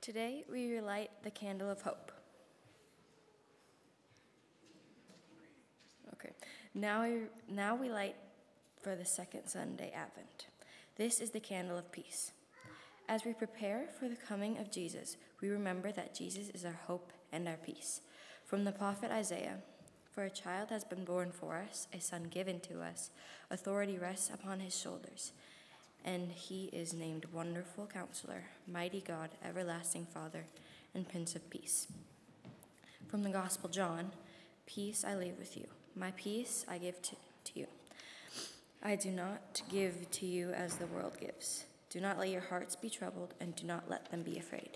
Today we relight the candle of hope. Okay, now we light for the second Sunday Advent. This is the candle of peace. As we prepare for the coming of Jesus, we remember that Jesus is our hope and our peace. From the prophet Isaiah, "For a child has been born for us, a son given to us, authority rests upon his shoulders, and he is named Wonderful Counselor, Mighty God, Everlasting Father, and Prince of Peace." From the Gospel John, "Peace I leave with you, my peace I give to you. I do not give to you as the world gives. Do not let your hearts be troubled, and do not let them be afraid."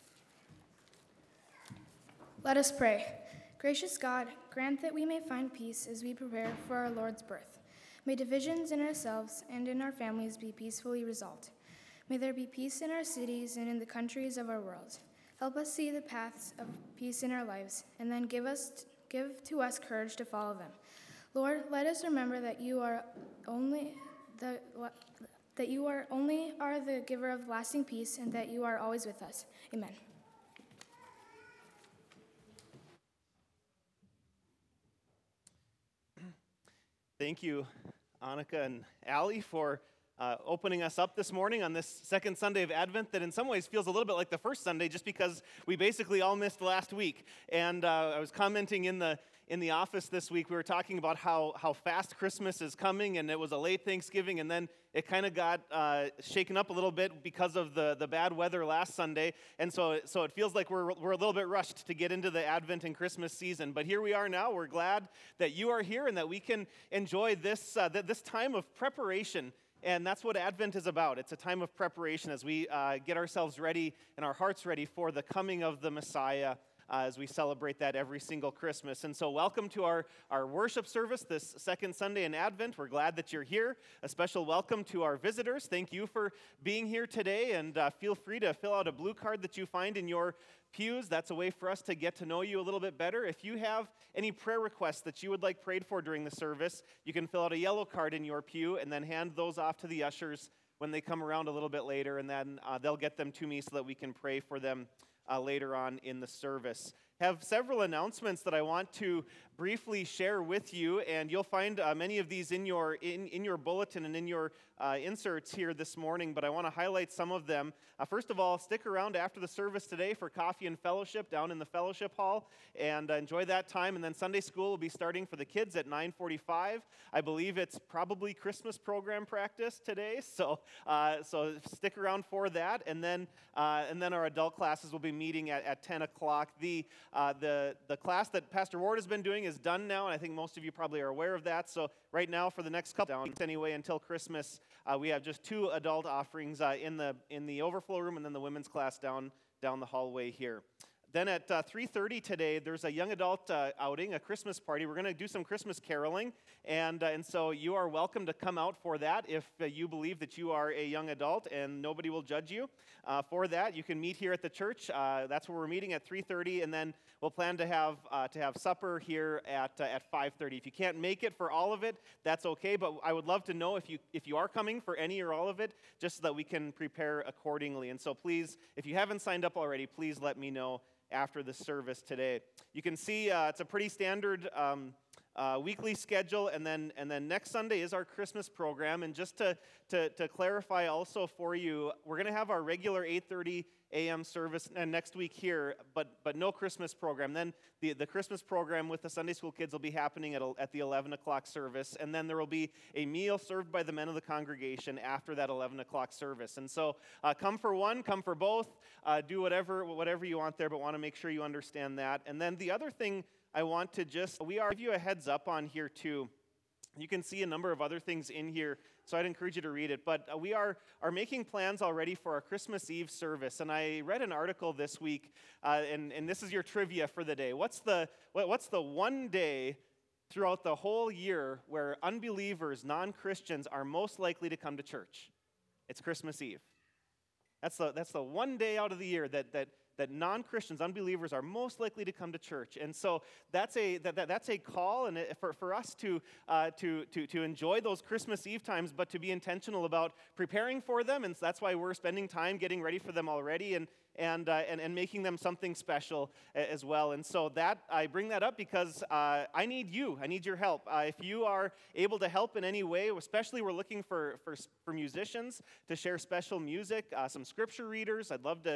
Let us pray. Gracious God, grant that we may find peace as we prepare for our Lord's birth. May divisions in ourselves and in our families be peacefully resolved. May there be peace in our cities and in the countries of our world. Help us see the paths of peace in our lives, and then give to us courage to follow them. Lord, let us remember that you are the giver of lasting peace, and that you are always with us. Amen. Thank you, Annika and Allie, for opening us up this morning on this second Sunday of Advent that in some ways feels a little bit like the first Sunday just because we basically all missed last week. And I was commenting in the office this week, we were talking about how fast Christmas is coming, and it was a late Thanksgiving, and then it kind of got shaken up a little bit because of the bad weather last Sunday, and so it feels like we're a little bit rushed to get into the Advent and Christmas season. But here we are now. We're glad that you are here and that we can enjoy this time of preparation. And that's what Advent is about. It's a time of preparation as we get ourselves ready and our hearts ready for the coming of the Messiah as we celebrate that every single Christmas. And so welcome to our worship service this second Sunday in Advent. We're glad that you're here. A special welcome to our visitors. Thank you for being here today, and feel free to fill out a blue card that you find in your pews. That's a way for us to get to know you a little bit better. If you have any prayer requests that you would like prayed for during the service, you can fill out a yellow card in your pew and then hand those off to the ushers when they come around a little bit later, and then they'll get them to me so that we can pray for them later on in the service. Have several announcements that I want to briefly share with you, and you'll find many of these in your bulletin and in your inserts here this morning, but I want to highlight some of them. First of all, stick around after the service today for coffee and fellowship down in the fellowship hall, and enjoy that time. And then Sunday school will be starting for the kids at 9:45. I believe it's probably Christmas program practice today, so stick around for that. And then our adult classes will be meeting at 10 o'clock. The class that Pastor Ward has been doing is done now, and I think most of you probably are aware of that. So right now, for the next couple weeks anyway, until Christmas, we have just 2 adult offerings in the overflow room, and then the women's class down the hallway here. Then at 3:30 today, there's a young adult outing, a Christmas party. We're going to do some Christmas caroling, and so you are welcome to come out for that if you believe that you are a young adult, and nobody will judge you for that. You can meet here at the church. That's where we're meeting at 3:30, and then we'll plan to have supper here at 5:30. If you can't make it for all of it, that's okay. But I would love to know if you are coming for any or all of it, just so that we can prepare accordingly. And so please, if you haven't signed up already, please let me know after the service today. You can see it's a pretty standard weekly schedule, and then next Sunday is our Christmas program. And just to clarify also for you, we're going to have our regular 8:30 a.m. service next week here, but no Christmas program. Then the Christmas program with the Sunday school kids will be happening at the 11 o'clock service, and then there will be a meal served by the men of the congregation after that 11 o'clock service. And so come for one, come for both, do whatever you want there, but want to make sure you understand that. And then the other thing I want to give you a heads up on here too. You can see a number of other things in here, so I'd encourage you to read it. But we are making plans already for our Christmas Eve service. And I read an article this week, and this is your trivia for the day. What's the one day throughout the whole year where unbelievers, non-Christians, are most likely to come to church? It's Christmas Eve. That's the one day out of the year that that non-Christians, unbelievers, are most likely to come to church. And so that's a call, and for us to enjoy those Christmas Eve times, but to be intentional about preparing for them. And so that's why we're spending time getting ready for them already, and making them something special as well. And so that I bring that up because I need you. I need your help. If you are able to help in any way, especially we're looking for musicians to share special music, some scripture readers. I'd love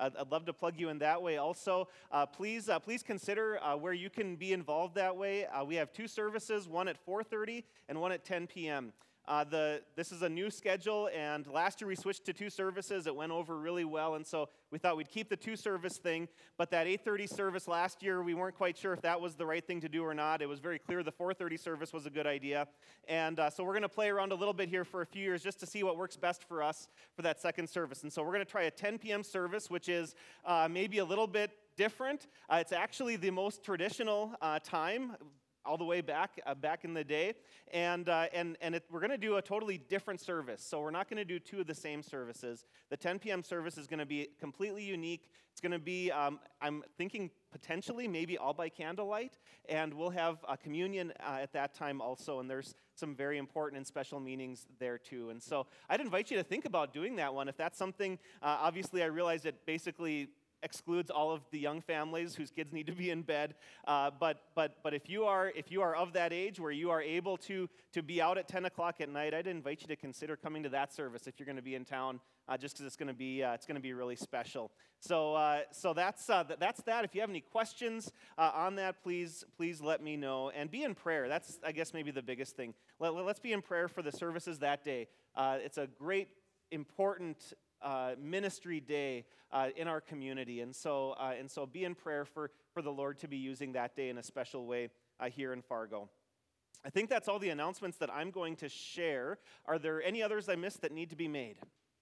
to plug you in that way. Also, please consider where you can be involved that way. We have 2 services, one at 4:30 and one at 10 p.m. This is a new schedule, and last year we switched to 2 services. It went over really well, and so we thought we'd keep the 2-service thing. But that 8:30 service last year, we weren't quite sure if that was the right thing to do or not. It was very clear the 4:30 service was a good idea. And so we're going to play around a little bit here for a few years just to see what works best for us for that second service. And so we're going to try a 10 p.m. service, which is maybe a little bit different. It's actually the most traditional time, all the way back in the day, and we're going to do a totally different service. So we're not going to do 2 of the same services. The 10 p.m. service is going to be completely unique. It's going to be, I'm thinking potentially maybe all by candlelight, and we'll have a communion at that time also, and there's some very important and special meanings there too. And so I'd invite you to think about doing that one. If that's something, obviously I realize it basically excludes all of the young families whose kids need to be in bed. But if you are of that age where you are able to be out at 10 o'clock at night, I'd invite you to consider coming to that service if you're going to be in town, just because it's going to be really special. So that's that. If you have any questions on that, please let me know, and be in prayer. That's, I guess, maybe the biggest thing. Let's be in prayer for the services that day. It's a great, important ministry day in our community, and so be in prayer for the Lord to be using that day in a special way here in Fargo. I think that's all the announcements that I'm going to share. Are there any others I missed that need to be made?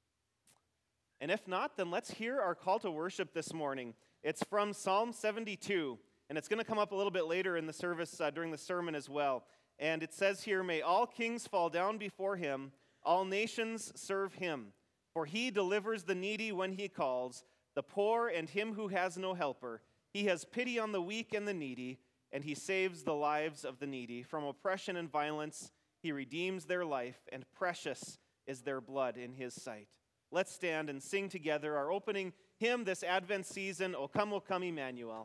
And if not, then let's hear our call to worship this morning. It's from Psalm 72, and it's going to come up a little bit later in the service during the sermon as well. And it says here, "May all kings fall down before him, all nations serve him. For he delivers the needy when he calls, the poor and him who has no helper. He has pity on the weak and the needy, and he saves the lives of the needy. From oppression and violence he redeems their life, and precious is their blood in his sight." Let's stand and sing together our opening hymn this Advent season, O Come, Emmanuel.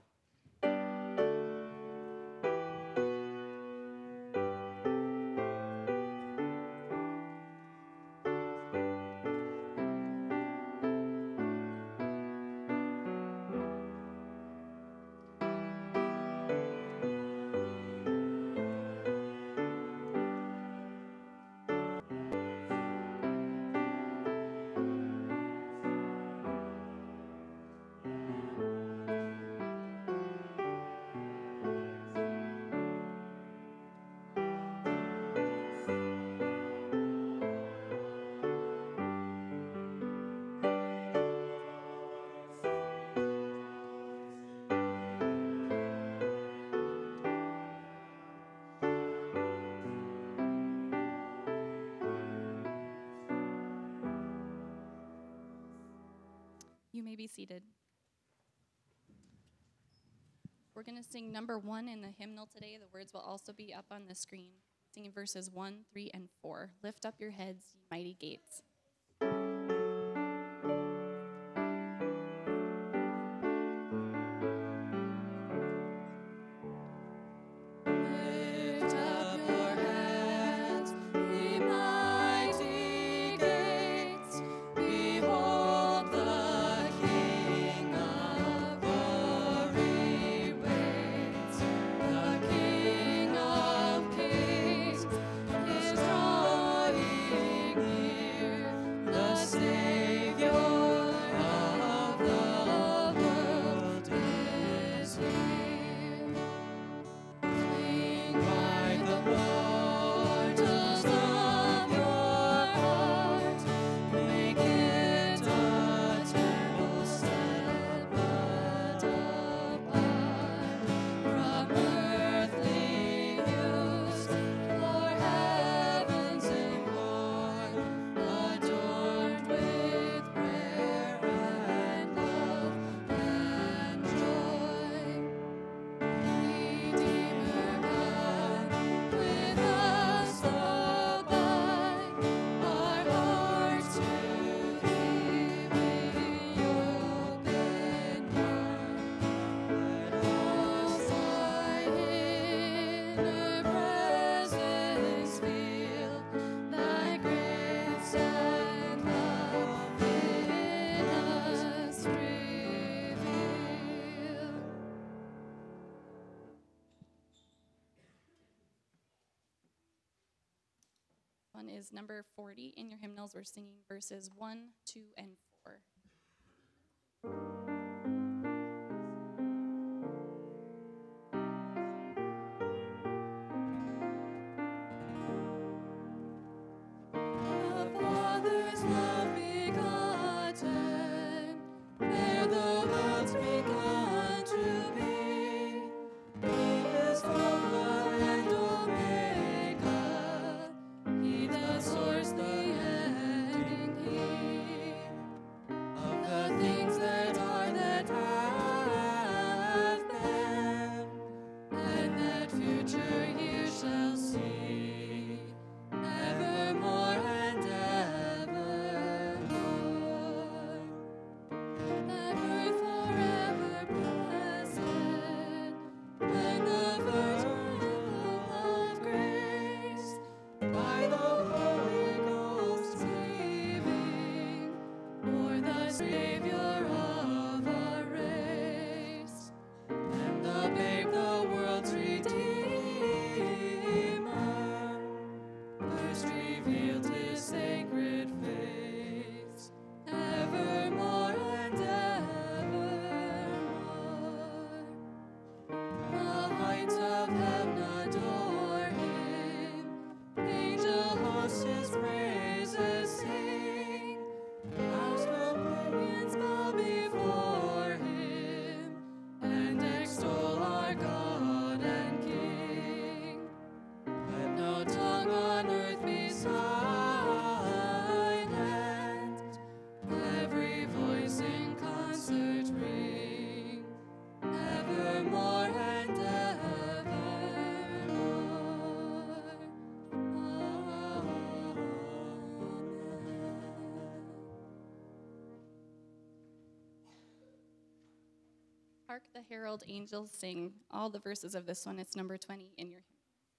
You may be seated. We're going to sing number 1 in the hymnal today. The words will also be up on the screen. Singing verses 1, 3, and 4. Lift up your heads, ye mighty gates. Is drawing near. one is number 40 in your hymnals. We're singing verses 1, 2, and 4. Hark the herald angels sing. All the verses of this one, it's number 20 in your hymn.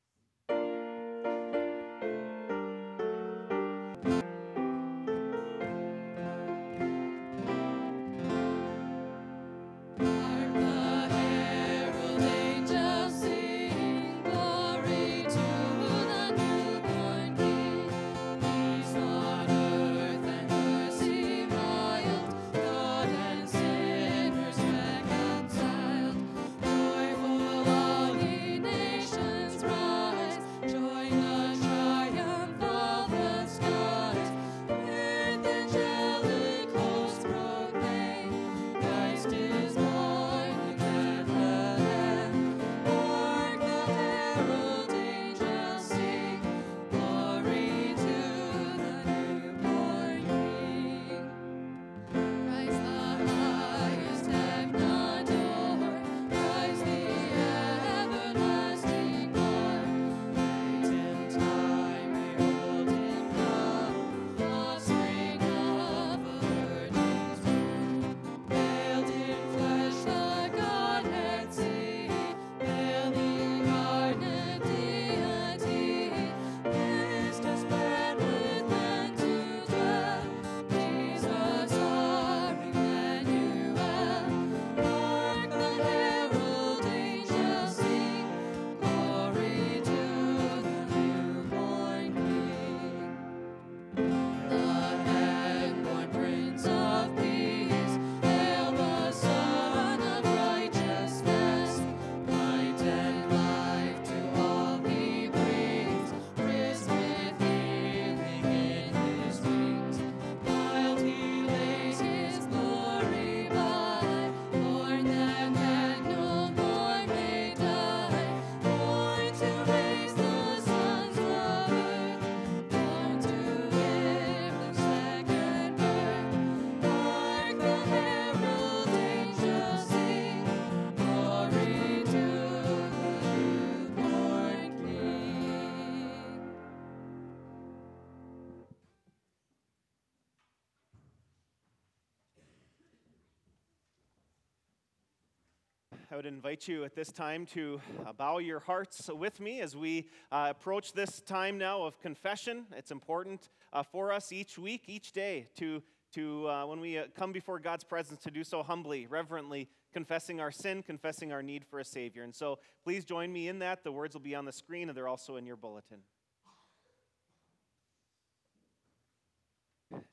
I would invite you at this time to bow your hearts with me as we approach this time now of confession. It's important for us each week, each day, to when we come before God's presence, to do so humbly, reverently, confessing our sin, confessing our need for a Savior. And so please join me in that. The words will be on the screen, and they're also in your bulletin.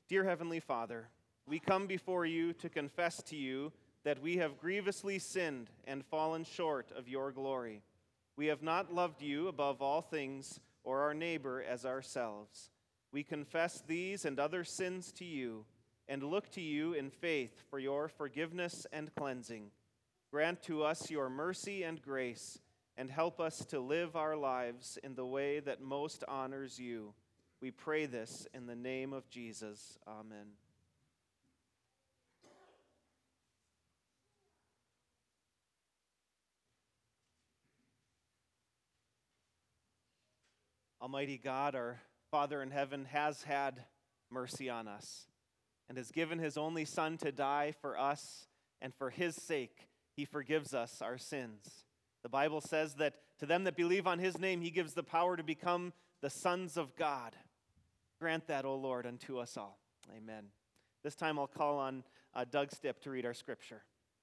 Dear Heavenly Father, we come before you to confess to you that we have grievously sinned and fallen short of your glory. We have not loved you above all things or our neighbor as ourselves. We confess these and other sins to you and look to you in faith for your forgiveness and cleansing. Grant to us your mercy and grace and help us to live our lives in the way that most honors you. We pray this in the name of Jesus. Amen. Almighty God, our Father in heaven, has had mercy on us and has given his only Son to die for us, and for his sake he forgives us our sins. The Bible says that to them that believe on his name, he gives the power to become the sons of God. Grant that, O Lord, unto us all. Amen. This time I'll call on Doug Stipp to read our scripture.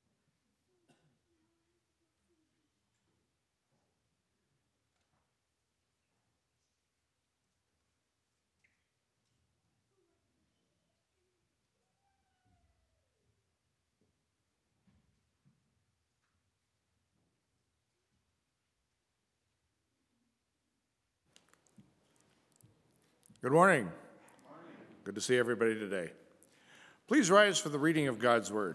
Good morning. Good to see everybody today. Please rise for the reading of God's Word.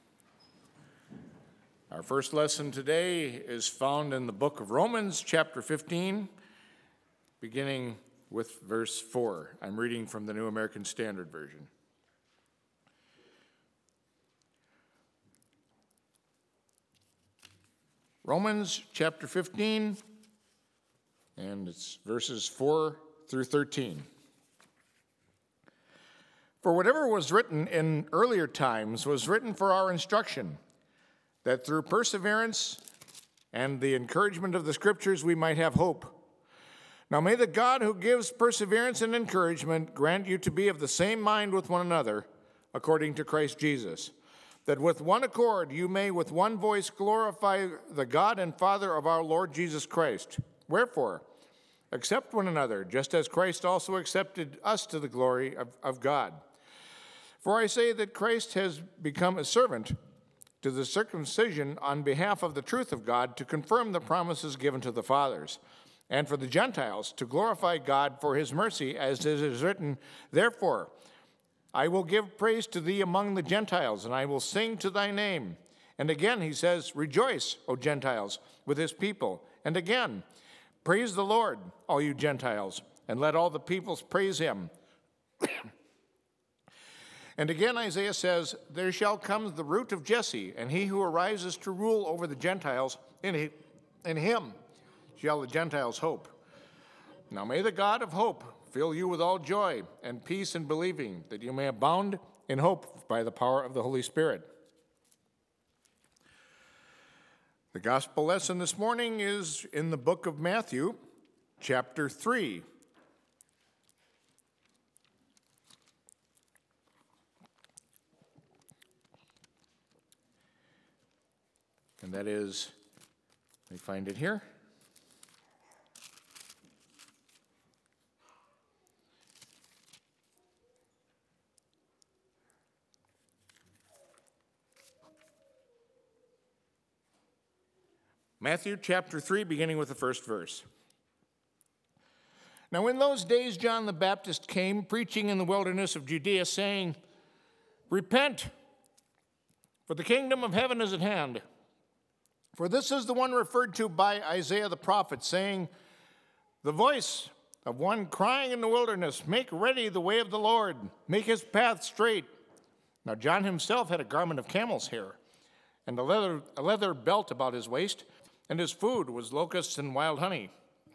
Our first lesson today is found in the book of Romans, chapter 15, beginning with verse 4. I'm reading from the New American Standard Version. Romans, chapter 15, and it's verses 4 through 13. For whatever was written in earlier times was written for our instruction, that through perseverance and the encouragement of the Scriptures we might have hope. Now may the God who gives perseverance and encouragement grant you to be of the same mind with one another, according to Christ Jesus, that with one accord you may with one voice glorify the God and Father of our Lord Jesus Christ. Wherefore, accept one another, just as Christ also accepted us to the glory of God. For I say that Christ has become a servant to the circumcision on behalf of the truth of God, to confirm the promises given to the fathers, and for the Gentiles to glorify God for his mercy, as it is written, therefore I will give praise to thee among the Gentiles, and I will sing to thy name. And again he says, rejoice, O Gentiles, with his people. And again, praise the Lord, all you Gentiles, and let all the peoples praise him. And again Isaiah says, there shall come the root of Jesse, and he who arises to rule over the Gentiles, in him shall the Gentiles hope. Now may the God of hope fill you with all joy and peace in believing, that you may abound in hope by the power of the Holy Spirit. The gospel lesson this morning is in the book of Matthew, chapter 3. And that is, let me find it here. Matthew chapter 3, beginning with the first verse. Now in those days John the Baptist came, preaching in the wilderness of Judea, saying, repent, for the kingdom of heaven is at hand. For this is the one referred to by Isaiah the prophet, saying, the voice of one crying in the wilderness, make ready the way of the Lord, make his path straight. Now John himself had a garment of camel's hair, and a leather belt about his waist, and his food was locusts and wild honey.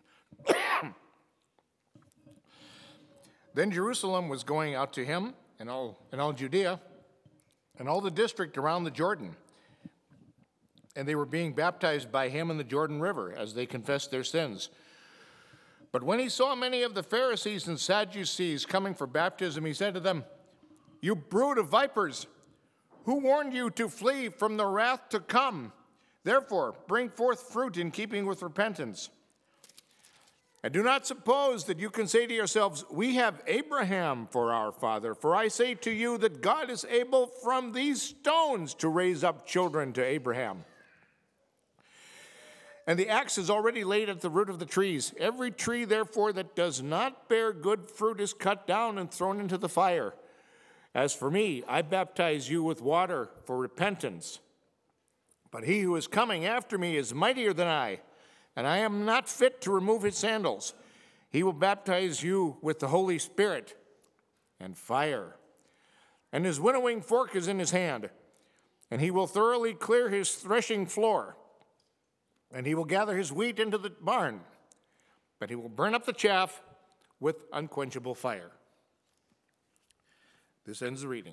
Then Jerusalem was going out to him, and all Judea, and all the district around the Jordan. And they were being baptized by him in the Jordan River as they confessed their sins. But when he saw many of the Pharisees and Sadducees coming for baptism, he said to them, you brood of vipers, who warned you to flee from the wrath to come? Therefore, bring forth fruit in keeping with repentance. And do not suppose that you can say to yourselves, we have Abraham for our father. For I say to you that God is able from these stones to raise up children to Abraham. And the axe is already laid at the root of the trees. Every tree, therefore, that does not bear good fruit is cut down and thrown into the fire. As for me, I baptize you with water for repentance. But he who is coming after me is mightier than I, and I am not fit to remove his sandals. He will baptize you with the Holy Spirit and fire. And his winnowing fork is in his hand, and he will thoroughly clear his threshing floor. And he will gather his wheat into the barn, but he will burn up the chaff with unquenchable fire. This ends the reading.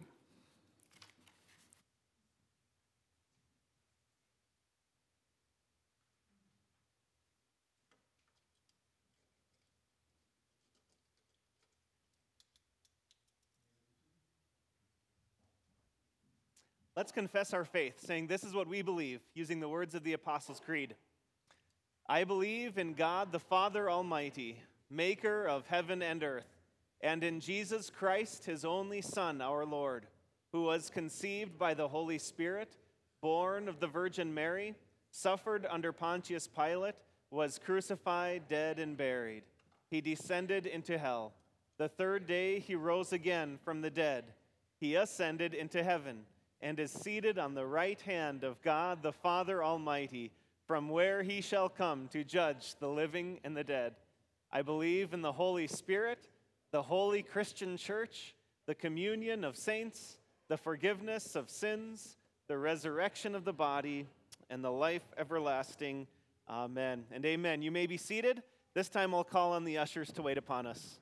Let's confess our faith, saying this is what we believe, using the words of the Apostles' Creed. I believe in God the Father Almighty, maker of heaven and earth, and in Jesus Christ, his only Son, our Lord, who was conceived by the Holy Spirit, born of the Virgin Mary, suffered under Pontius Pilate, was crucified, dead, and buried. He descended into hell. The third day he rose again from the dead. He ascended into heaven and is seated on the right hand of God the Father Almighty, from where he shall come to judge the living and the dead. I believe in the Holy Spirit, the holy Christian church, the communion of saints, the forgiveness of sins, the resurrection of the body, and the life everlasting. Amen and amen. You may be seated. This time I'll call on the ushers to wait upon us.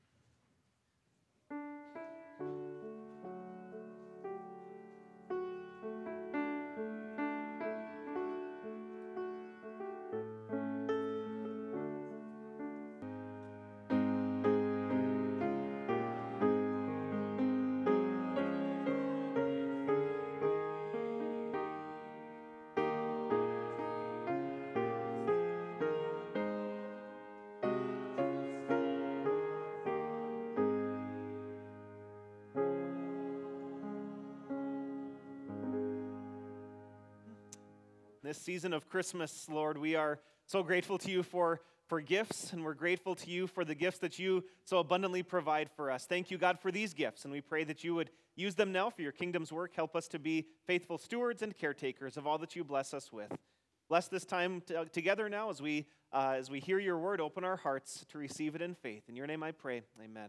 This season of Christmas, Lord, we are so grateful to you for gifts, and we're grateful to you for the gifts that you so abundantly provide for us. Thank you, God, for these gifts, and we pray that you would use them now for your kingdom's work. Help us to be faithful stewards and caretakers of all that you bless us with. Bless this time together now as we hear your word. Open our hearts to receive it in faith. In your name I pray, amen.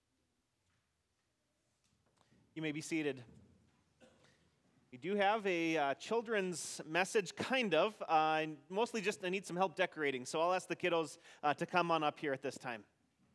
You may be seated. We do have a children's message, kind of. Mostly just I need some help decorating, so I'll ask the kiddos to come on up here at this time.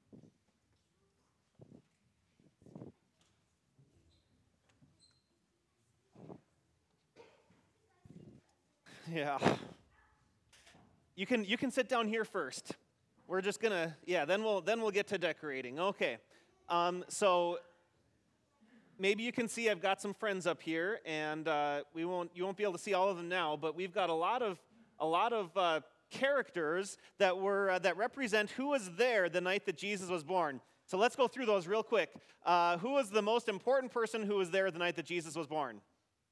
Yeah. You can sit down here first. We're just gonna, then we'll get to decorating. Okay. So maybe you can see I've got some friends up here, and you won't be able to see all of them now, but we've got a lot of characters that represent who was there the night that Jesus was born. So let's go through those real quick. Who was the most important person who was there the night that Jesus was born?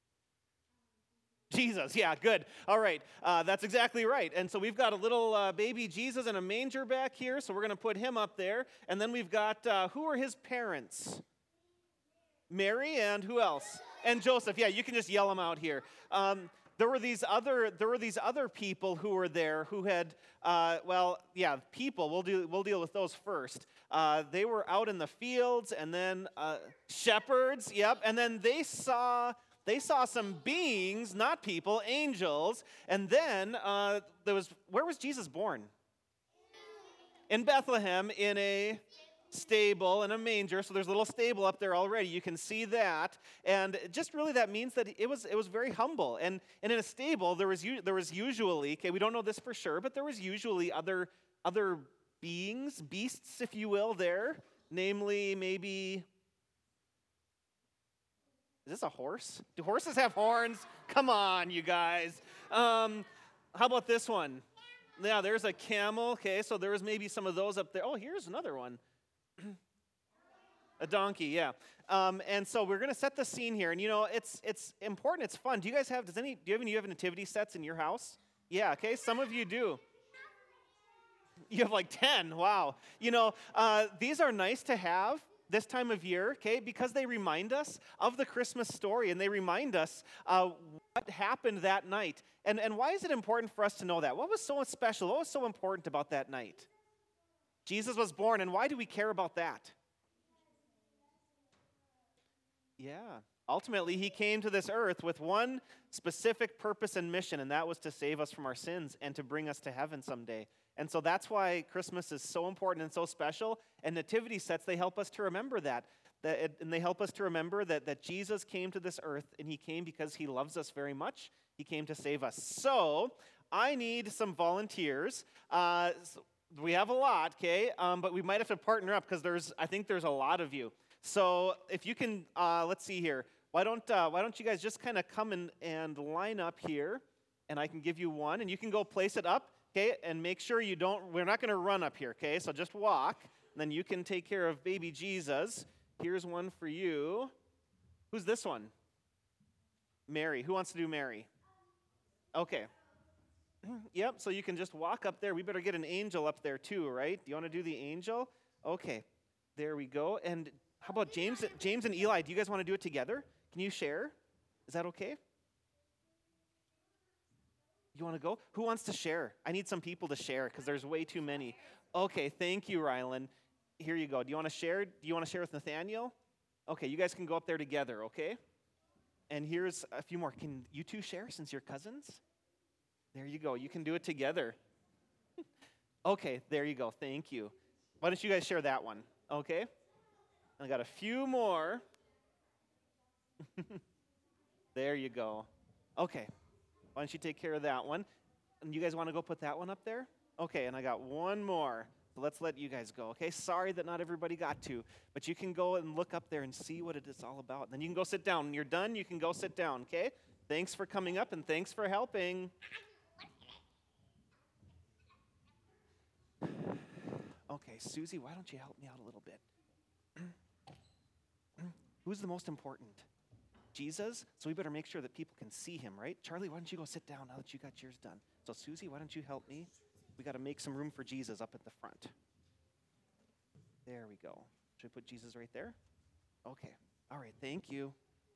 Jesus, yeah, good. All right, that's exactly right. And so we've got a little baby Jesus in a manger back here, so we're going to put him up there. And then we've got, who are his parents? Mary and who else? And Joseph. Yeah, you can just yell them out here. There were these other people who were there who had, people. We'll deal with those first. They were out in the fields, and then shepherds. Yep, and then they saw some beings, not people, angels. And then where was Jesus born? In Bethlehem, in a stable and a manger. So there's a little stable up there already. You can see that. And just really that means that it was very humble. And in a stable there was usually, okay, we don't know this for sure, but there was usually other beings, beasts if you will there, namely maybe, is this a horse? Do horses have horns? Come on, you guys. How about this one? Yeah, there's a camel. Okay, so there was maybe some of those up there. Oh, here's another one. A donkey, yeah. And so we're going to set the scene here. And, it's important. It's fun. Do you guys have, do you have nativity sets in your house? Yeah, okay, some of you do. You have like 10, wow. These are nice to have this time of year, okay, because they remind us of the Christmas story and they remind us what happened that night. And why is it important for us to know that? What was so special? What was so important about that night? Jesus was born, and why do we care about that? Yeah. Ultimately, he came to this earth with one specific purpose and mission, and that was to save us from our sins and to bring us to heaven someday. And so that's why Christmas is so important and so special. And nativity sets, they help us to remember that. And they help us to remember that Jesus came to this earth, and he came because he loves us very much. He came to save us. So I need some volunteers. We have a lot, okay? But we might have to partner up because I think there's a lot of you. So if you can, let's see here. Why don't you guys just kind of come and line up here, and I can give you one, and you can go place it up, okay? And make sure we're not going to run up here, okay? So just walk, and then you can take care of baby Jesus. Here's one for you. Who's this one? Mary. Who wants to do Mary? Okay. Yep, so you can just walk up there. We better get an angel up there too, right? Do you want to do the angel? Okay, there we go. And how about James and Eli? Do you guys want to do it together? Can you share? Is that okay? You want to go? Who wants to share? I need some people to share because there's way too many. Okay, thank you, Rylan. Here you go. Do you want to share? Do you want to share with Nathaniel? Okay, you guys can go up there together, okay? And here's a few more. Can you two share since you're cousins? There you go. You can do it together. Okay, there you go. Thank you. Why don't you guys share that one? Okay? I got a few more. There you go. Okay. Why don't you take care of that one? And you guys want to go put that one up there? Okay, and I got one more. So let's let you guys go, okay? Sorry that not everybody got to, but you can go and look up there and see what it is all about. And then you can go sit down. When you're done, you can go sit down, okay? Thanks for coming up and thanks for helping. Okay, Susie, why don't you help me out a little bit? Who's the most important? Jesus? So we better make sure that people can see him, right? Charlie, why don't you go sit down now that you got yours done? So Susie, why don't you help me? We got to make some room for Jesus up at the front. There we go. Should we put Jesus right there? Okay. All right, thank you.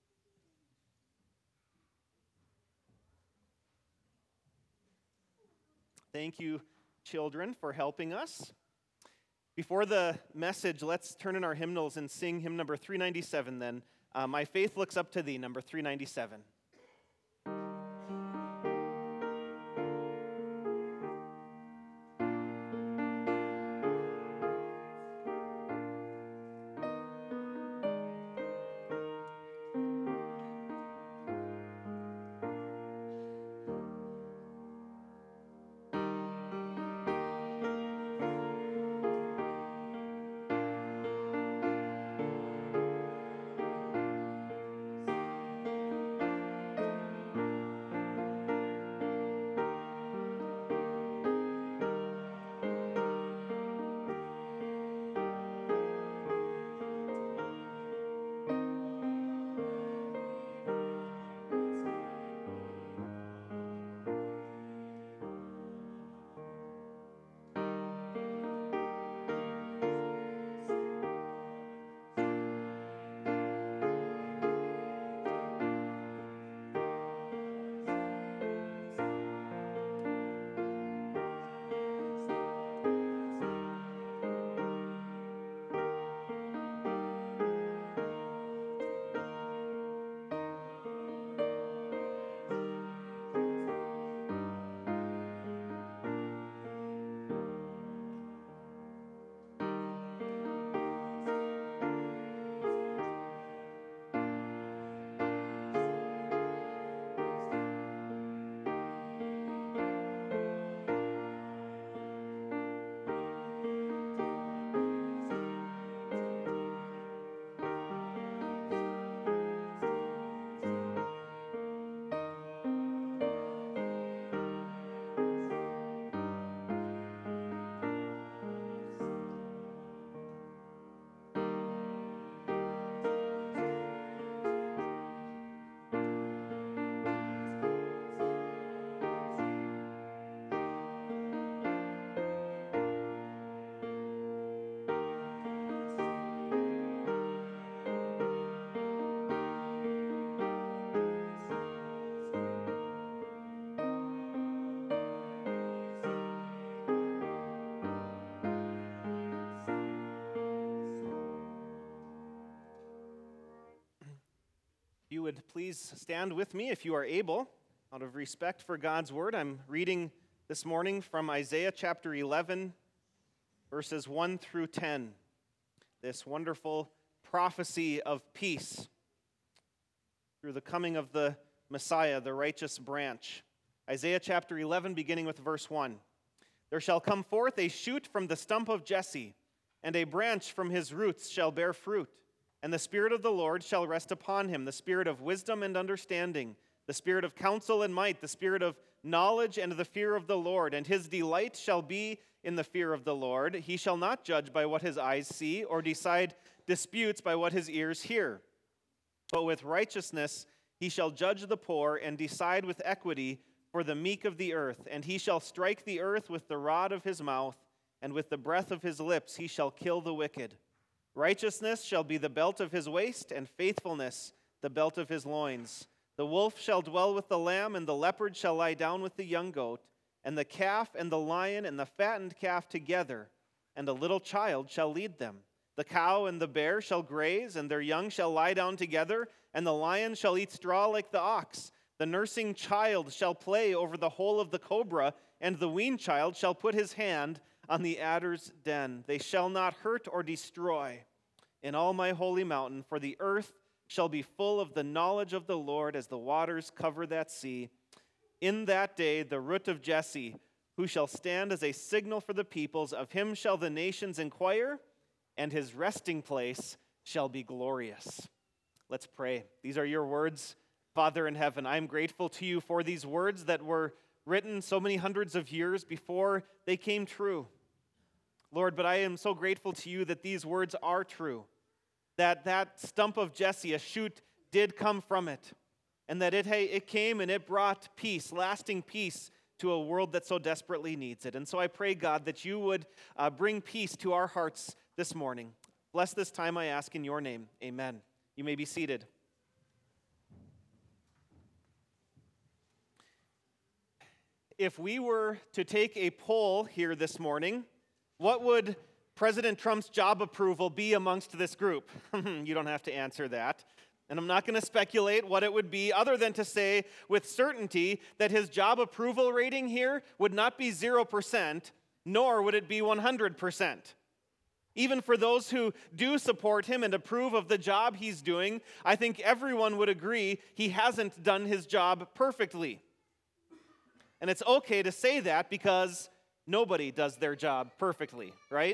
Thank you, children, for helping us. Before the message, let's turn in our hymnals and sing hymn number 397 then. My Faith Looks Up to Thee, number 397. If you would please stand with me if you are able, out of respect for God's word. I'm reading this morning from Isaiah chapter 11, verses 1 through 10. This wonderful prophecy of peace through the coming of the Messiah, the righteous branch. Isaiah chapter 11, beginning with verse 1. There shall come forth a shoot from the stump of Jesse, and a branch from his roots shall bear fruit. And the Spirit of the Lord shall rest upon him, the Spirit of wisdom and understanding, the Spirit of counsel and might, the Spirit of knowledge and the fear of the Lord. And his delight shall be in the fear of the Lord. He shall not judge by what his eyes see, or decide disputes by what his ears hear. But with righteousness he shall judge the poor, and decide with equity for the meek of the earth. And he shall strike the earth with the rod of his mouth, and with the breath of his lips he shall kill the wicked. Righteousness shall be the belt of his waist, and faithfulness the belt of his loins. The wolf shall dwell with the lamb, and the leopard shall lie down with the young goat, and the calf and the lion and the fattened calf together, and a little child shall lead them. The cow and the bear shall graze, and their young shall lie down together, and the lion shall eat straw like the ox. The nursing child shall play over the hole of the cobra, and the weaned child shall put his hand on the adder's den. They shall not hurt or destroy in all my holy mountain, for the earth shall be full of the knowledge of the Lord as the waters cover that sea. In that day the root of Jesse, who shall stand as a signal for the peoples, of him shall the nations inquire, and his resting place shall be glorious. Let's pray. These are your words, Father in heaven. I am grateful to you for these words that were written so many hundreds of years before they came true. Lord, but I am so grateful to you that these words are true, that stump of Jesse, a shoot, did come from it, and that it came and it brought peace, lasting peace, to a world that so desperately needs it. And so I pray, God, that you would bring peace to our hearts this morning. Bless this time, I ask in your name. Amen. You may be seated. If we were to take a poll here this morning, what would President Trump's job approval be amongst this group? You don't have to answer that. And I'm not going to speculate what it would be, other than to say with certainty that his job approval rating here would not be 0%, nor would it be 100%. Even for those who do support him and approve of the job he's doing, I think everyone would agree he hasn't done his job perfectly. And it's okay to say that because nobody does their job perfectly, right?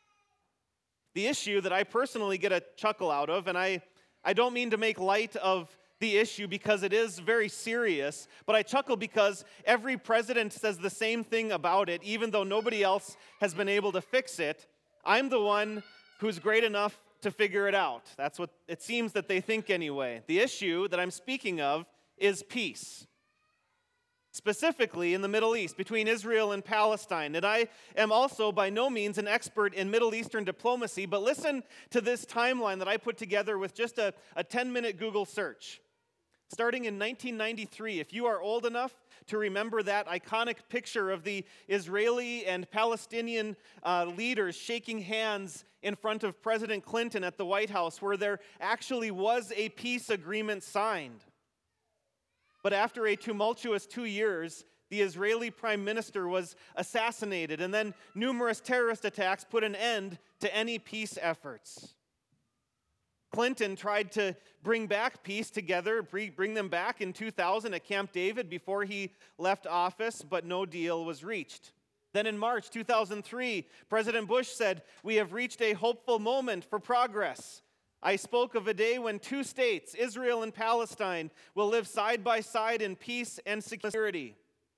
The issue that I personally get a chuckle out of, and I don't mean to make light of the issue because it is very serious, but I chuckle because every president says the same thing about it, even though nobody else has been able to fix it. I'm the one who's great enough to figure it out. That's what it seems that they think anyway. The issue that I'm speaking of is peace. Specifically in the Middle East, between Israel and Palestine. And I am also by no means an expert in Middle Eastern diplomacy, but listen to this timeline that I put together with just a 10-minute Google search. Starting in 1993, if you are old enough to remember that iconic picture of the Israeli and Palestinian leaders shaking hands in front of President Clinton at the White House, where there actually was a peace agreement signed. But after a tumultuous 2 years, the Israeli prime minister was assassinated, and then numerous terrorist attacks put an end to any peace efforts. Clinton tried to bring back peace together, bring them back in 2000 at Camp David before he left office, but no deal was reached. Then in March 2003, President Bush said, "We have reached a hopeful moment for progress. I spoke of a day when two states, Israel and Palestine, will live side by side in peace and security."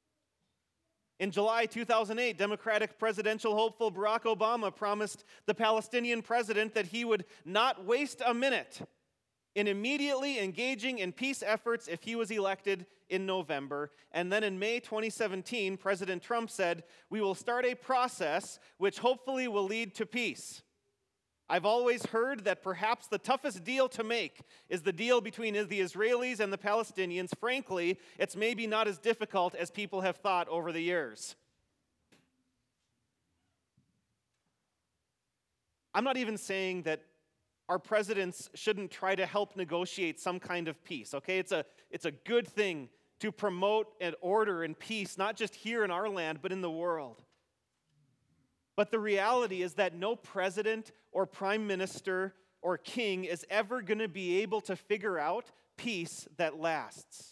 In July 2008, Democratic presidential hopeful Barack Obama promised the Palestinian president that he would not waste a minute in immediately engaging in peace efforts if he was elected in November. And then in May 2017, President Trump said, "We will start a process which hopefully will lead to peace." I've always heard that perhaps the toughest deal to make is the deal between the Israelis and the Palestinians. Frankly, it's maybe not as difficult as people have thought over the years. I'm not even saying that our presidents shouldn't try to help negotiate some kind of peace, okay? It's a good thing to promote an order and peace, not just here in our land, but in the world. But the reality is that no president or prime minister or king is ever going to be able to figure out peace that lasts.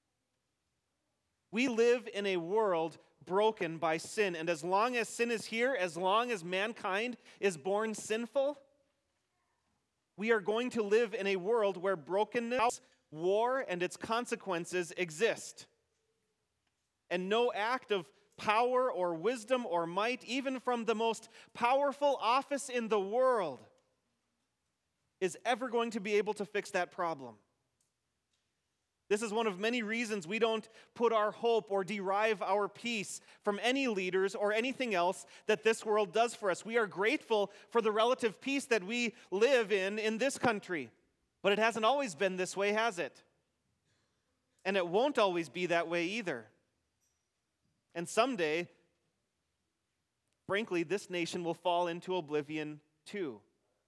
We live in a world broken by sin, and as long as sin is here, as long as mankind is born sinful, we are going to live in a world where brokenness, war, and its consequences exist. And no act of power or wisdom or might, even from the most powerful office in the world, is ever going to be able to fix that problem. This is one of many reasons we don't put our hope or derive our peace from any leaders or anything else that this world does for us. We are grateful for the relative peace that we live in this country, but it hasn't always been this way, has it? And it won't always be that way either. And someday, frankly, this nation will fall into oblivion too,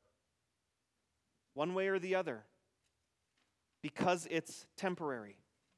one way or the other, because it's temporary.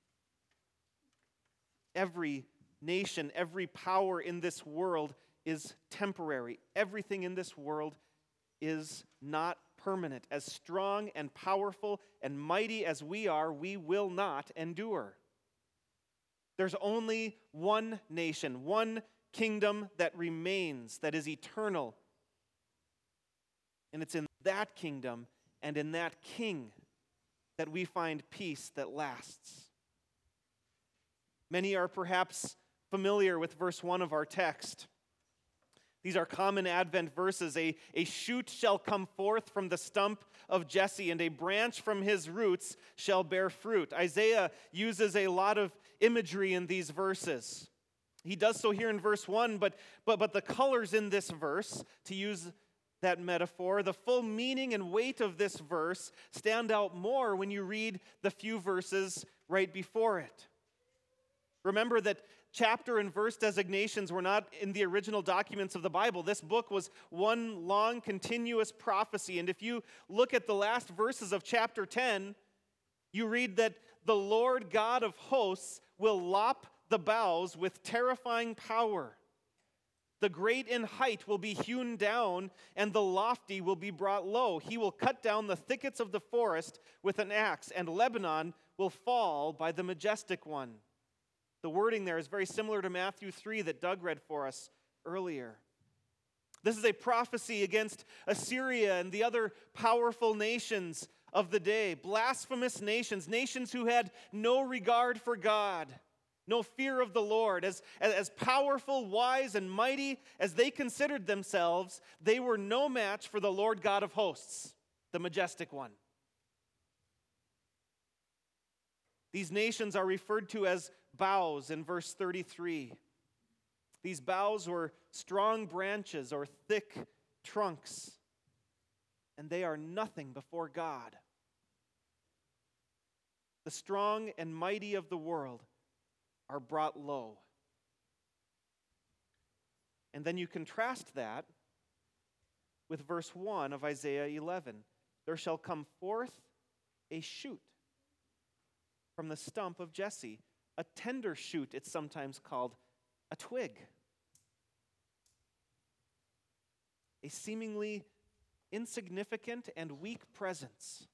Every nation, every power in this world is temporary. Everything in this world is not permanent. As strong and powerful and mighty as we are, we will not endure. There's only one nation, one kingdom that remains, that is eternal. And it's in that kingdom and in that king that we find peace that lasts. Many are perhaps familiar with verse 1 of our text. These are common Advent verses. A shoot shall come forth from the stump of Jesse, and a branch from his roots shall bear fruit. Isaiah uses a lot of imagery in these verses. He does so here in verse 1, but the colors in this verse, to use that metaphor, the full meaning and weight of this verse stand out more when you read the few verses right before it. Remember that chapter and verse designations were not in the original documents of the Bible. This book was one long, continuous prophecy. And if you look at the last verses of chapter 10, you read that the Lord God of hosts will lop the boughs with terrifying power. The great in height will be hewn down, and the lofty will be brought low. He will cut down the thickets of the forest with an axe, and Lebanon will fall by the majestic one. The wording there is very similar to Matthew 3 that Doug read for us earlier. This is a prophecy against Assyria and the other powerful nations of the day, blasphemous nations, nations who had no regard for God, no fear of the Lord. As powerful, wise, and mighty as they considered themselves, they were no match for the Lord God of hosts, the majestic one. These nations are referred to as boughs in verse 33. These boughs were strong branches or thick trunks, and they are nothing before God. The strong and mighty of the world are brought low. And then you contrast that with verse 1 of Isaiah 11. There shall come forth a shoot from the stump of Jesse. A tender shoot, it's sometimes called, a twig. A seemingly insignificant and weak presence.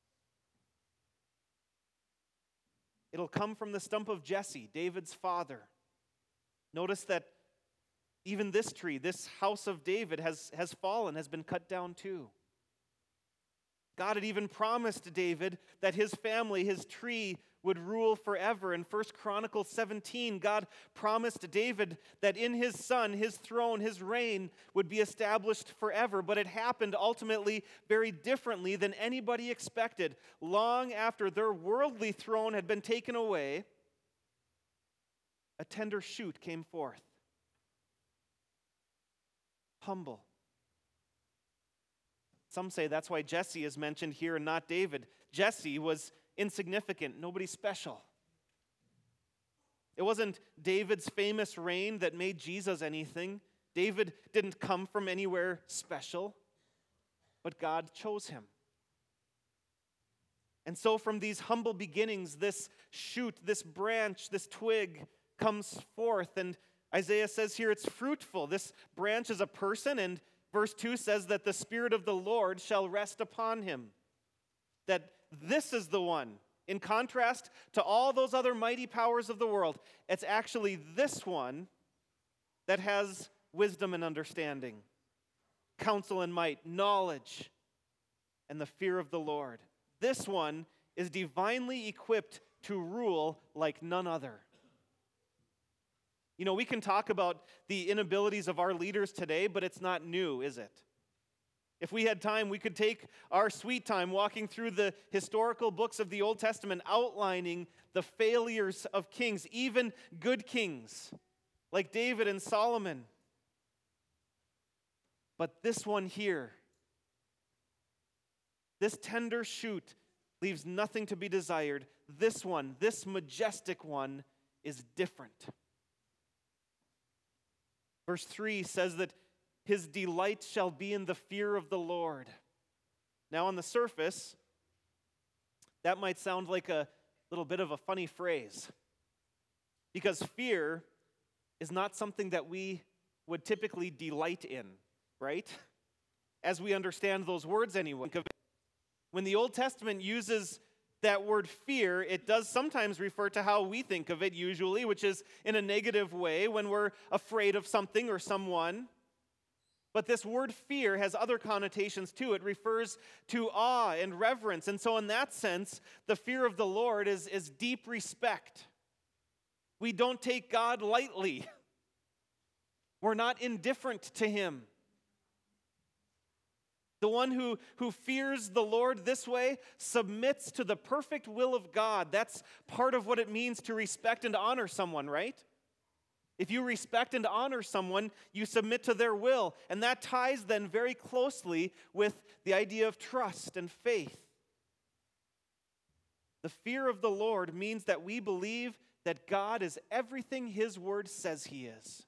It'll come from the stump of Jesse, David's father. Notice that even this tree, this house of David, has fallen, has been cut down too. God had even promised David that his family, his tree, would rule forever. In 1 Chronicles 17, God promised David that in his son, his throne, his reign would be established forever. But it happened ultimately very differently than anybody expected. Long after their worldly throne had been taken away, a tender shoot came forth. Humble. Some say that's why Jesse is mentioned here and not David. Jesse was insignificant, nobody special. It wasn't David's famous reign that made Jesus anything. David didn't come from anywhere special, but God chose him. And so from these humble beginnings, this shoot, this branch, this twig comes forth. And Isaiah says here it's fruitful. This branch is a person, and verse 2 says that the Spirit of the Lord shall rest upon him. That this is the one. In contrast to all those other mighty powers of the world, it's actually this one that has wisdom and understanding, counsel and might, knowledge, and the fear of the Lord. This one is divinely equipped to rule like none other. You know, we can talk about the inabilities of our leaders today, but it's not new, is it? If we had time, we could take our sweet time walking through the historical books of the Old Testament, outlining the failures of kings, even good kings like David and Solomon. But this one here, this tender shoot, leaves nothing to be desired. This one, this majestic one, is different. Verse 3 says that his delight shall be in the fear of the Lord. Now, on the surface, that might sound like a little bit of a funny phrase, because fear is not something that we would typically delight in, right? As we understand those words anyway. When the Old Testament uses that word fear, it does sometimes refer to how we think of it usually, which is in a negative way when we're afraid of something or someone. But this word fear has other connotations too. It refers to awe and reverence. And so in that sense, the fear of the Lord is deep respect. We don't take God lightly. We're not indifferent to him. The one who fears the Lord this way submits to the perfect will of God. That's part of what it means to respect and honor someone, right? If you respect and honor someone, you submit to their will. And that ties then very closely with the idea of trust and faith. The fear of the Lord means that we believe that God is everything his word says he is.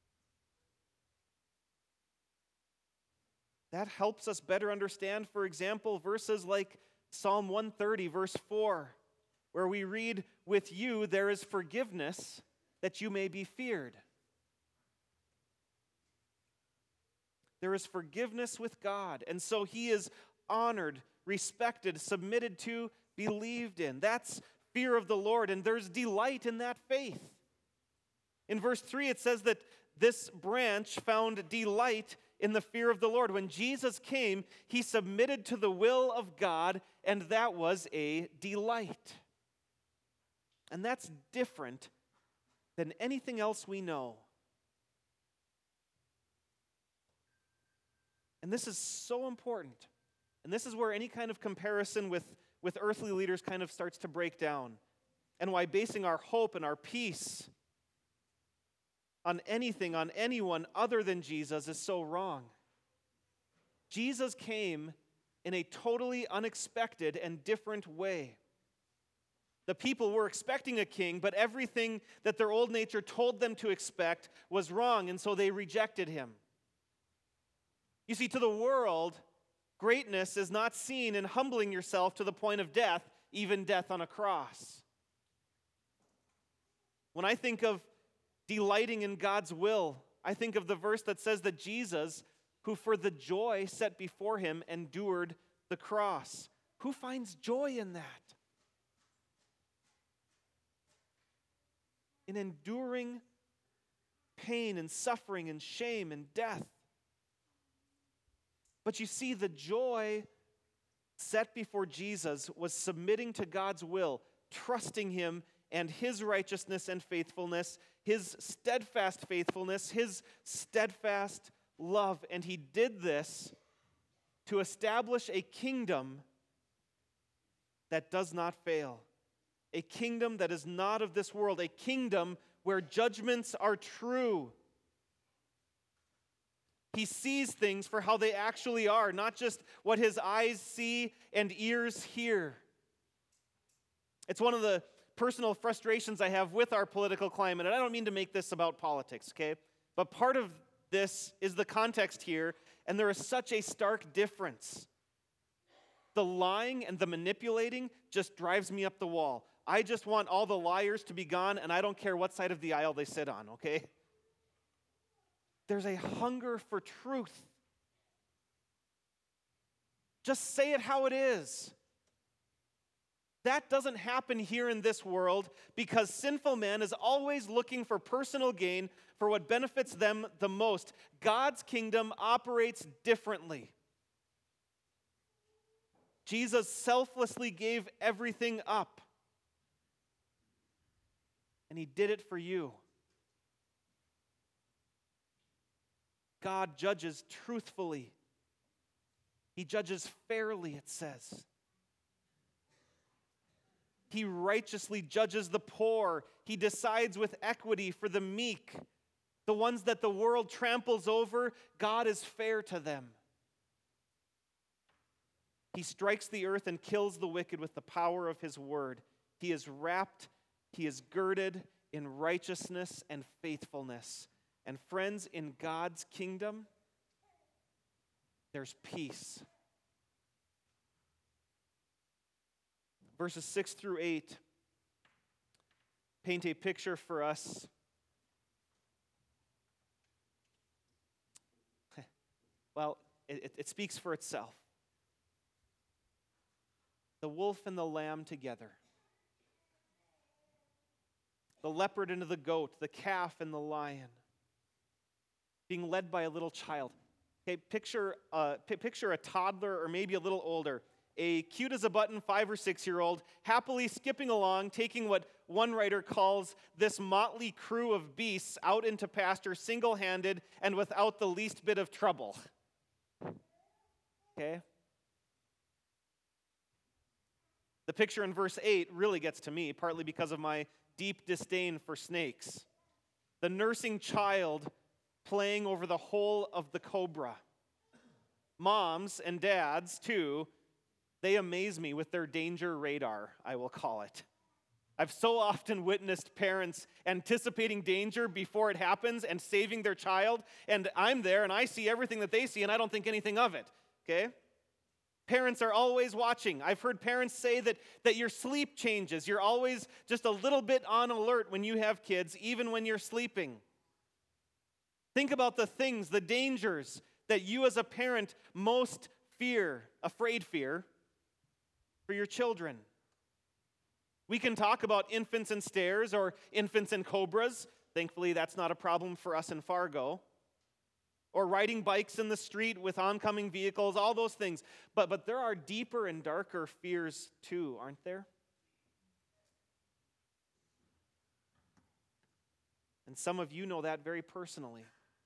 That helps us better understand, for example, verses like Psalm 130, verse 4, where we read, "With you there is forgiveness, that you may be feared." There is forgiveness with God, and so he is honored, respected, submitted to, believed in. That's fear of the Lord, and there's delight in that faith. In verse 3, it says that this branch found delight in the fear of the Lord. When Jesus came, he submitted to the will of God, and that was a delight. And that's different than anything else we know. And this is so important. And this is where any kind of comparison with earthly leaders kind of starts to break down. And why basing our hope and our peace on anything, on anyone other than Jesus is so wrong. Jesus came in a totally unexpected and different way. The people were expecting a king, but everything that their old nature told them to expect was wrong, and so they rejected him. You see, to the world, greatness is not seen in humbling yourself to the point of death, even death on a cross. When I think of delighting in God's will, I think of the verse that says that Jesus, who for the joy set before him endured the cross. Who finds joy in that? In enduring pain and suffering and shame and death. But you see, the joy set before Jesus was submitting to God's will, trusting him and his righteousness and faithfulness, his steadfast faithfulness, his steadfast love. And he did this to establish a kingdom that does not fail. A kingdom that is not of this world, a kingdom where judgments are true. He sees things for how they actually are, not just what his eyes see and ears hear. It's one of the personal frustrations I have with our political climate, and I don't mean to make this about politics, okay? But part of this is the context here, and there is such a stark difference. The lying and the manipulating just drives me up the wall. I just want all the liars to be gone, and I don't care what side of the aisle they sit on, okay? There's a hunger for truth. Just say it how it is. That doesn't happen here in this world because sinful man is always looking for personal gain for what benefits them the most. God's kingdom operates differently. Jesus selflessly gave everything up. And he did it for you. God judges truthfully. He judges fairly, it says. He righteously judges the poor. He decides with equity for the meek. The ones that the world tramples over, God is fair to them. He strikes the earth and kills the wicked with the power of his word. He is wrapped, he is girded in righteousness and faithfulness. And friends, in God's kingdom, there's peace. Verses 6 through 8 paint a picture for us. Well, it speaks for itself. The wolf and the lamb together. The leopard and the goat, the calf and the lion. Being led by a little child. Okay, picture a toddler or maybe a little older. A cute as a button 5 or 6-year-old happily skipping along, taking what one writer calls this motley crew of beasts out into pasture single-handed and without the least bit of trouble. Okay? The picture in verse 8 really gets to me, partly because of my deep disdain for snakes. The nursing child playing over the hole of the cobra. Moms and dads, too, they amaze me with their danger radar, I will call it. I've so often witnessed parents anticipating danger before it happens and saving their child, and I'm there and I see everything that they see and I don't think anything of it, okay? Parents are always watching. I've heard parents say that your sleep changes. You're always just a little bit on alert when you have kids, even when you're sleeping. Think about the things, the dangers that you as a parent most afraid fear for your children. We can talk about infants and stairs or infants and cobras. Thankfully, that's not a problem for us in Fargo. Or riding bikes in the street with oncoming vehicles, all those things. But there are deeper and darker fears too, aren't there? And some of you know that very personally.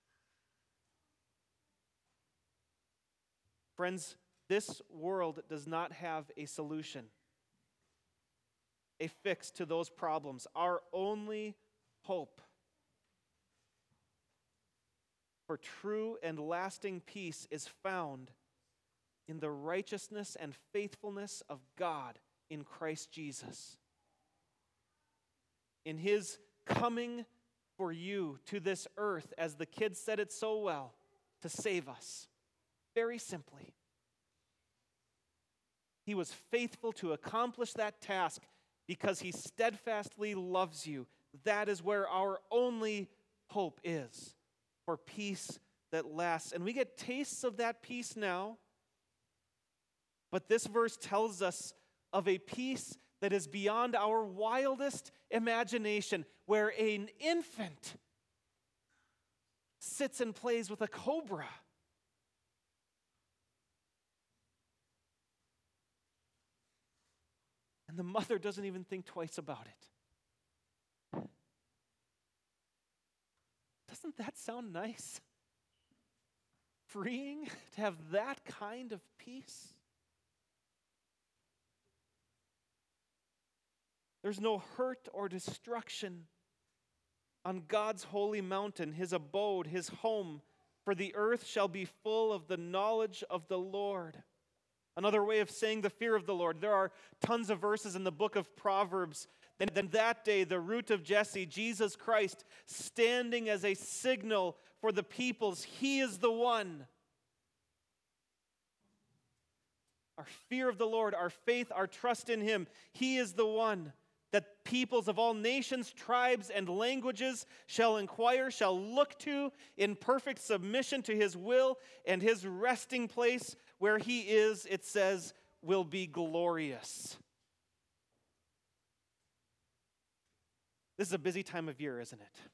Friends, this world does not have a solution, a fix to those problems. Our only hope for true and lasting peace is found in the righteousness and faithfulness of God in Christ Jesus. In his coming for you to this earth, as the kids said it so well, to save us. Very simply. He was faithful to accomplish that task because he steadfastly loves you. That is where our only hope is, for peace that lasts. And we get tastes of that peace now, but this verse tells us of a peace that is beyond our wildest imagination, where an infant sits and plays with a cobra. And the mother doesn't even think twice about it. Doesn't that sound nice? Freeing to have that kind of peace? There's no hurt or destruction on God's holy mountain, his abode, his home, for the earth shall be full of the knowledge of the Lord. Another way of saying the fear of the Lord. There are tons of verses in the book of Proverbs. And then that day, the root of Jesse, Jesus Christ, standing as a signal for the peoples. He is the one. our fear of the Lord, our faith, our trust in Him. He is the one that peoples of all nations, tribes, and languages shall inquire, shall look to in perfect submission to His will, and His resting place where He is, it says, will be glorious. This is a busy time of year, isn't it?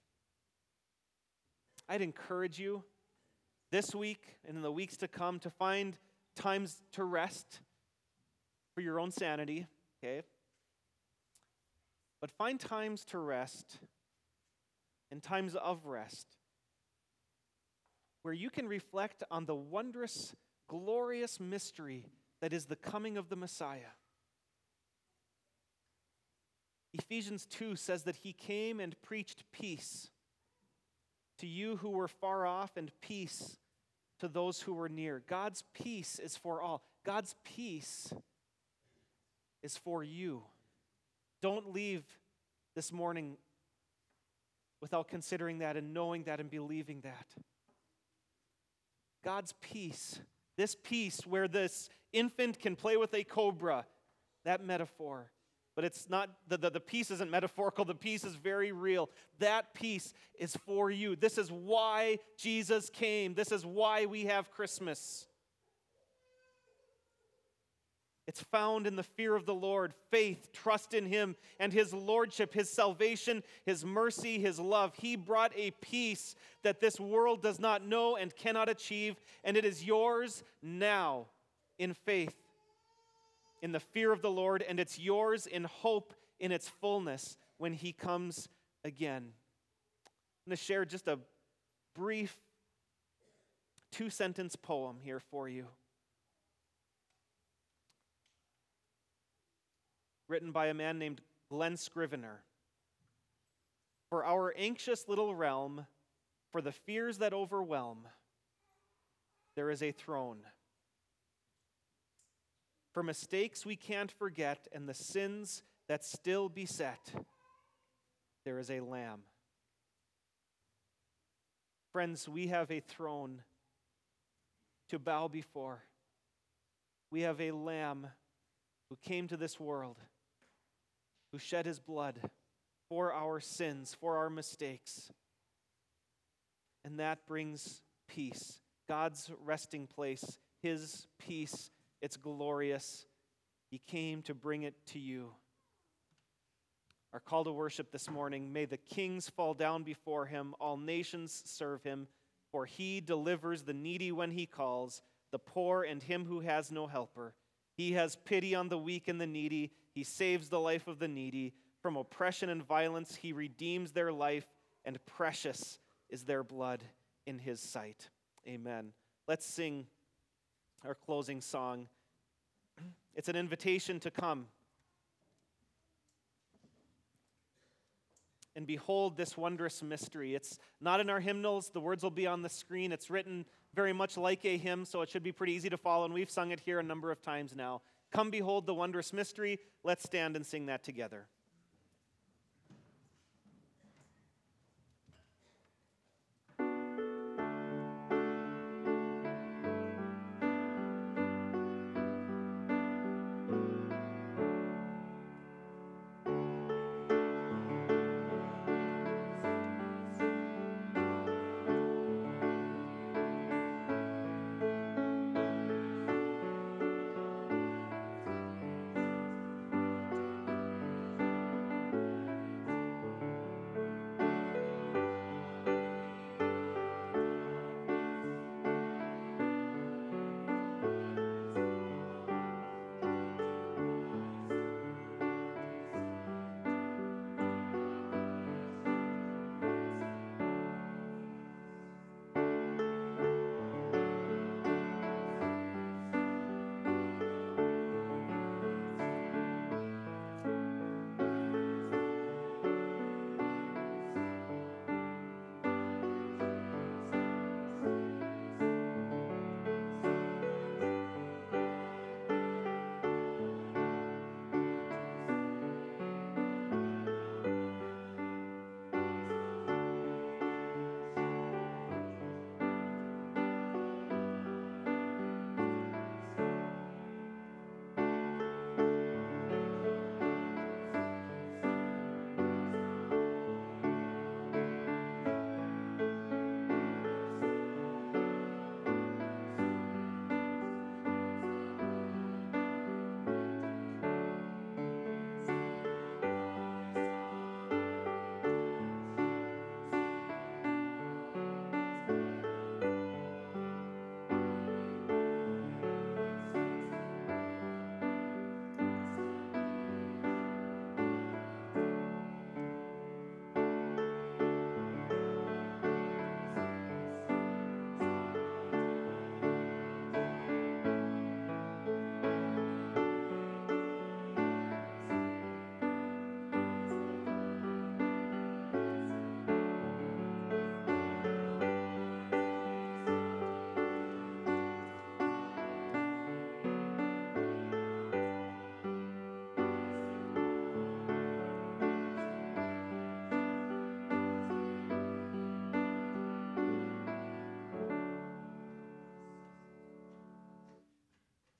I'd encourage you this week and in the weeks to come to find times to rest for your own sanity, okay? But find times to rest and times of rest where you can reflect on the wondrous, glorious mystery that is the coming of the Messiah. Ephesians 2 says that He came and preached peace to you who were far off and peace to those who were near. God's peace is for all. God's peace is for you. Don't leave this morning without considering that and knowing that and believing that. God's peace, this peace where this infant can play with a cobra, that metaphor. But it's not, the peace isn't metaphorical, the peace is very real. That peace is for you. This is why Jesus came. This is why we have Christmas. It's found in the fear of the Lord, faith, trust in Him, and His lordship, His salvation, His mercy, His love. He brought a peace that this world does not know and cannot achieve, and it is yours now in faith, in the fear of the Lord, and it's yours in hope in its fullness when He comes again. I'm going to share just a brief 2-sentence poem here for you. Written by a man named Glenn Scrivener. For our anxious little realm, for the fears that overwhelm, there is a throne. For mistakes we can't forget and the sins that still beset, there is a Lamb. Friends, we have a throne to bow before. We have a Lamb who came to this world, who shed His blood for our sins, for our mistakes. And that brings peace. God's resting place, His peace, it's glorious. He came to bring it to you. Our call to worship this morning, may the kings fall down before Him, all nations serve Him, for He delivers the needy when He calls, the poor and him who has no helper. He has pity on the weak and the needy. He saves the life of the needy. From oppression and violence, He redeems their life, and precious is their blood in His sight. Amen. Let's sing our closing song. It's an invitation to come and behold this wondrous mystery. It's not in our hymnals. The words will be on the screen. It's written very much like a hymn, so it should be pretty easy to follow, and we've sung it here a number of times now. Come behold the wondrous mystery. Let's stand and sing that together.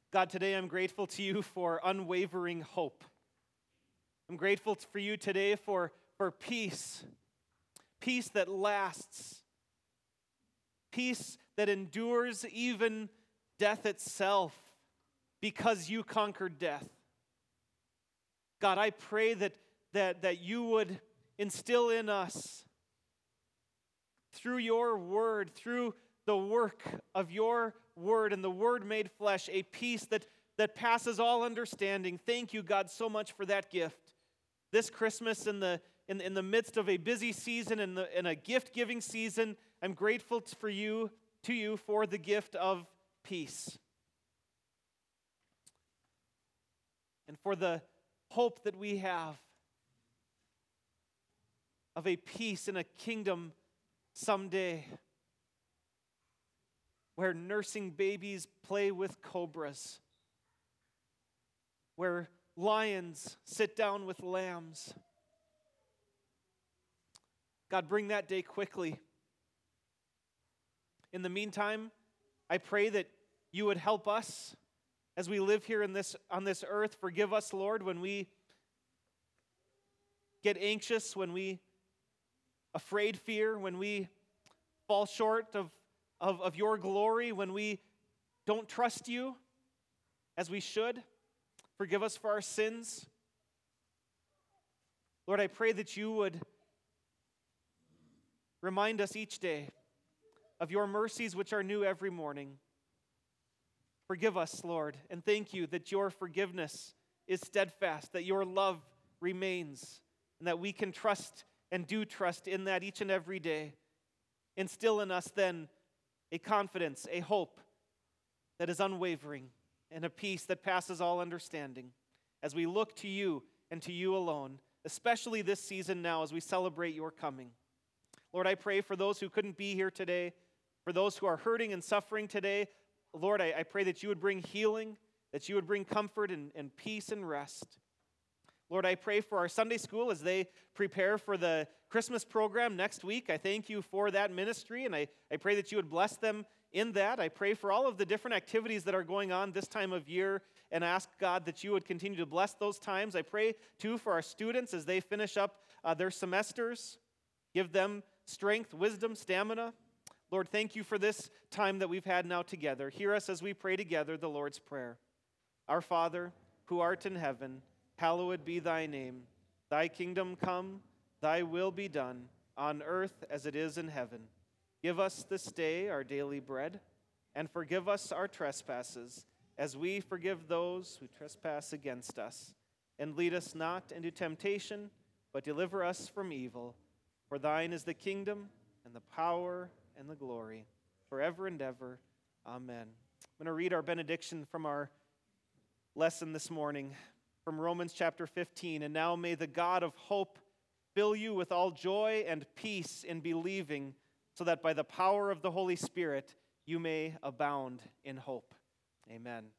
God, today I'm grateful to you for unwavering hope. I'm grateful for you today for peace, peace that lasts, peace that endures even death itself because you conquered death. God, I pray that you would instill in us through your word, through the work of your word and the word made flesh, a peace that passes all understanding. Thank you, God, so much for that gift. This Christmas, in the midst of a busy season and in a gift-giving season, I'm grateful to you for the gift of peace. And for the hope that we have of a peace in a kingdom someday where nursing babies play with cobras, where lions sit down with lambs. God, bring that day quickly. In the meantime, I pray that you would help us as we live here on this earth. Forgive us, Lord, when we get anxious, when we afraid fear, when we fall short of your glory, when we don't trust you as we should. Forgive us for our sins. Lord, I pray that you would remind us each day of your mercies which are new every morning. Forgive us, Lord, and thank you that your forgiveness is steadfast, that your love remains, and that we can trust and do trust in that each and every day. Instill in us then a confidence, a hope that is unwavering, and a peace that passes all understanding as we look to you and to you alone, especially this season now as we celebrate your coming. Lord, I pray for those who couldn't be here today, for those who are hurting and suffering today. Lord, I pray that you would bring healing, that you would bring comfort and peace and rest. Lord, I pray for our Sunday school as they prepare for the Christmas program next week. I thank you for that ministry, and I pray that you would bless them in that. I pray for all of the different activities that are going on this time of year and ask, God, that you would continue to bless those times. I pray, too, for our students as they finish up their semesters. Give them strength, wisdom, stamina. Lord, thank you for this time that we've had now together. Hear us as we pray together the Lord's Prayer. Our Father, who art in heaven, hallowed be thy name. Thy kingdom come, thy will be done, on earth as it is in heaven. Give us this day our daily bread, and forgive us our trespasses, as we forgive those who trespass against us. And lead us not into temptation, but deliver us from evil. For thine is the kingdom, and the power, and the glory, forever and ever. Amen. I'm going to read our benediction from our lesson this morning, from Romans chapter 15. And now may the God of hope fill you with all joy and peace in believing, so that by the power of the Holy Spirit you may abound in hope. Amen.